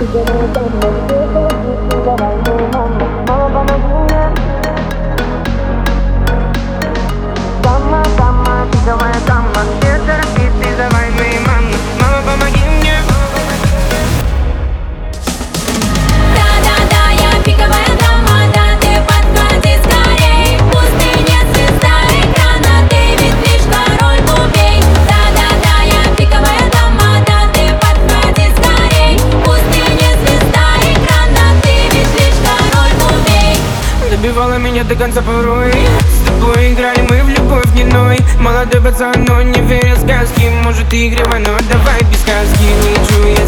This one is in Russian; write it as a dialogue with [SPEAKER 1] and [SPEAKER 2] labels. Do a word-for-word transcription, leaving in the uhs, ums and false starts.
[SPEAKER 1] Дама, дама, пиковая дама, все торопись, давай моей мамы. Мама, помоги мне.
[SPEAKER 2] Да-да-да, я пиковая дама, да ты подходи скорей. В пустыне звезда экрана, ты ведь лишь король кубей. Да-да-да, я пиковая дама, да ты подходи скорей. В пустыне звезда экрана, ты ведь лишь король кубей.
[SPEAKER 1] Добивала меня до конца порой. С тобой играли мы в любовь не ной. Молодой пацан, но не верил в сказки. Может, ты игривая, но давай без сказки. Не чую я